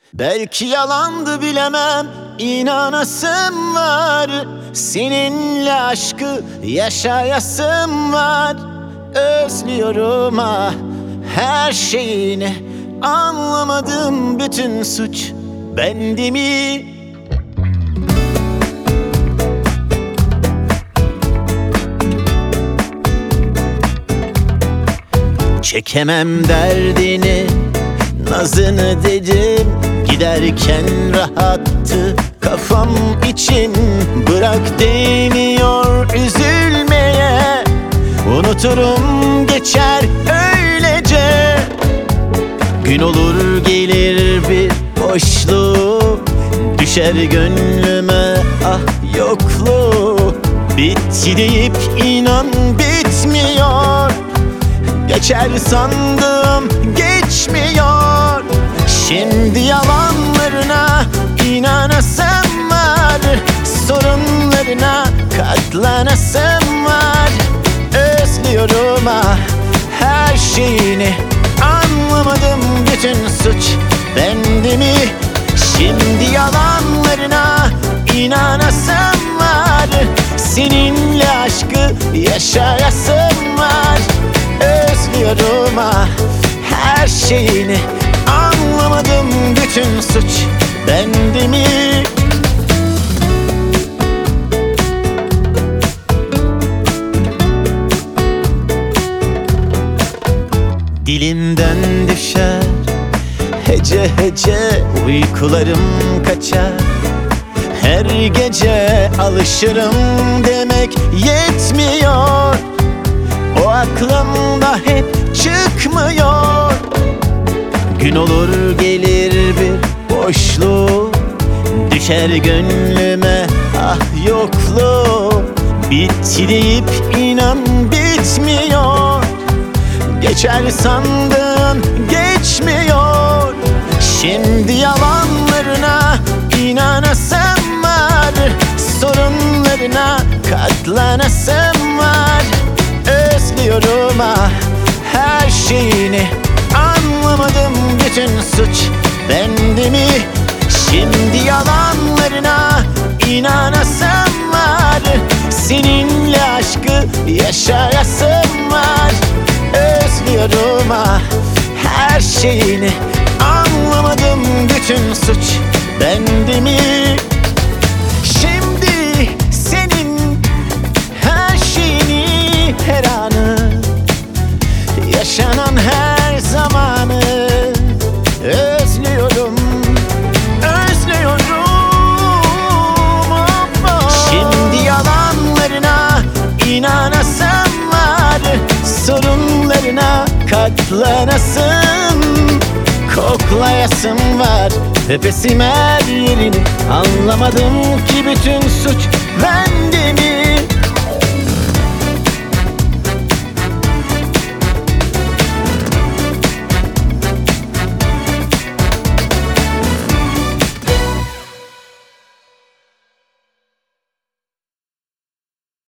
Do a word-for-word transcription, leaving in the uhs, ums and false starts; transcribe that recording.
Belki yalandı bilemem, inanasım var. Seninle aşkı yaşayasım var. Özlüyorum ah her şeyini. Anlamadım, bütün suç bende mi? Çekemem derdini, nazını dedim. Giderken rahattı kafam için. Bırak demiyor üzülmeye. Unuturum geçer öylece. Gün olur gelir bir boşluğu. Düşer gönlüme ah yokluğu. Bitti deyip inan bitmiyor. Geçer sandım geçmiyor. Şimdi yalanlarına inanasım var. Sorunlarına katlanasım var. Özlüyorum ah her şeyini. Anlamadım, bütün suç bende mi? Şimdi yalanlarına inanasım var. Seninle aşkı yaşayasım var. Özlüyorum ah her şeyini. Anlamadım, bütün suç bende mi? Dilimden düşer hece hece, uykularım kaçar. Her gece alışırım demek yetmiyor. O aklımda hep çıkmıyor. Gün olur gelir bir boşluğu. Düşer gönlüme ah yokluğu. Bitti deyip inan bitmiyor. Geçer sandın geçmiyor. Şimdi yalanlarına inanasım var. Sorunlarına katlanasım var. Özlüyorum ah her şeyini. Anlamadım, bütün suç bende mi? Şimdi yalanlarına inanasım var. Seninle aşkı yaşayasım var. Özlüyorum ah her şeyini. Anlamadım, bütün suç bende mi? Şimdi senin her şeyini, her anı, yaşanan her zamanı özlüyorum, özlüyorum. Oh, oh. Şimdi yalanlarına inanasım var. Sorunlarına katlanasım, koklayasım var nefesim her yerini. Anlamadım ki bütün suç bende mi?